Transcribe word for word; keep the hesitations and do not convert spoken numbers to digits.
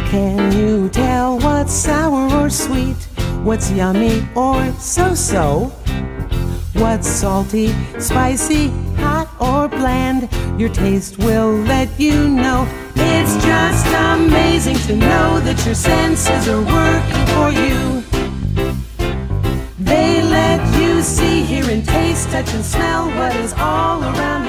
Can you tell what's sour or sweet? What's yummy or so-so? What's salty, spicy, hot or bland? Your taste will let you know. It's just amazing to know that your senses are working for you. They let you see, hear and taste, touch and smell what is all around